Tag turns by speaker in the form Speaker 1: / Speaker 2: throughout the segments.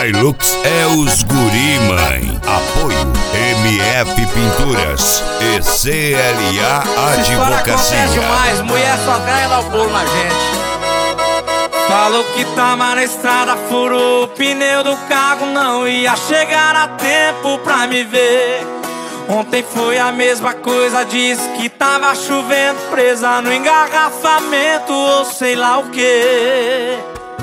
Speaker 1: Hilux é os guri, mãe. Apoio MF Pinturas e CLA Advocacia.
Speaker 2: Acontece demais, mulher só quer dar o bolo na gente. Falou que tava na estrada, furou o pneu do carro, não ia chegar a tempo pra me ver. Ontem foi a mesma coisa, disse que tava chovendo, presa no engarrafamento ou sei lá o que.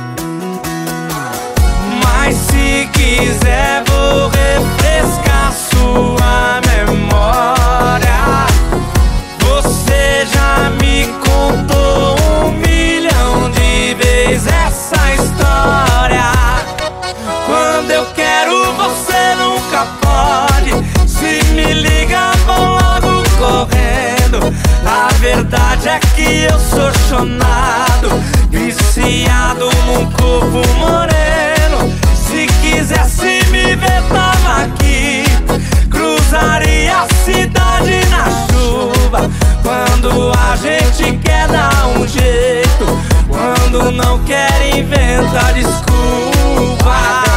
Speaker 2: Mas se quiser vou refrescar sua memória. Você já me contou 1.000.000 de vezes essa história. Quando eu quero você nunca pode. Se me liga vão logo correndo. A verdade é que eu sou chonado, viciado num corpo moreno. Se quisesse me ver tava aqui, cruzaria a cidade na chuva. Quando a gente quer dar um jeito, quando não quer inventa desculpa.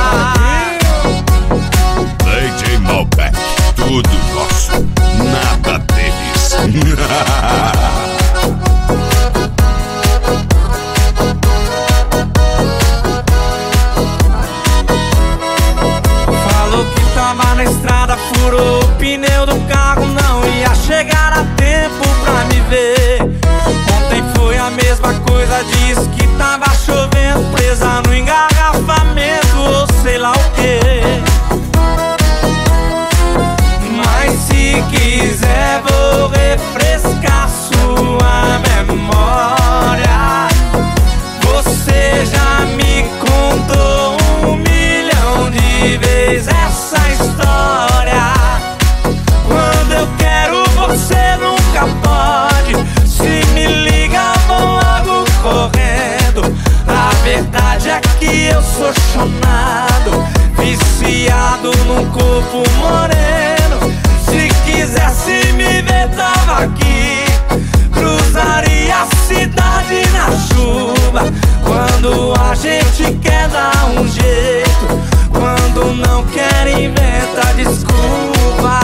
Speaker 1: DJ Malbec, tudo nosso, nada deles.
Speaker 2: Falou que tava na estrada, furou o pneu do carro, não ia chegar a tempo pra me ver. Ontem foi a mesma coisa, disse que tava chovendo, presa no engarrafamento ou sei lá o que. Mas se quiser vou refrescar sua memória. Você já me contou 1.000.000 de vezes essa história. Quando eu quero você nunca pode. Se me liga vão logo correndo. A verdade é que eu sou chonado, viciado num corpo moreno. Se quisesse me ver tava aqui, cruzaria a cidade na chuva. Quando a gente quer dar um jeito, quando não quer inventa desculpa.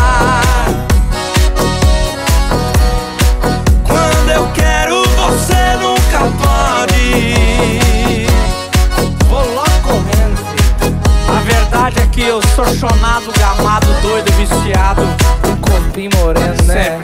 Speaker 2: Quando eu quero você nunca pode. Vou logo correndo, filho. A verdade é que eu sou chonado, gamado, doido, viciado, um corpinho moreno, né?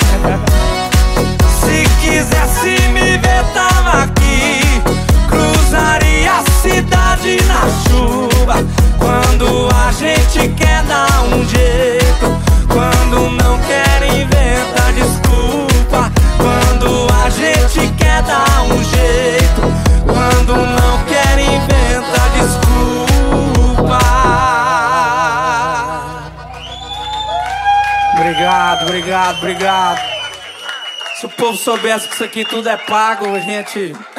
Speaker 2: Se quisesse me ver tava aqui, cruzaria a cidade na chuva. Quando a gente quer dar um jeito, quando não quer inventa desculpa. Quando a gente quer dar um jeito, quando não quer inventa desculpa. Obrigado, obrigado, obrigado. Se o povo soubesse que isso aqui tudo é pago, a gente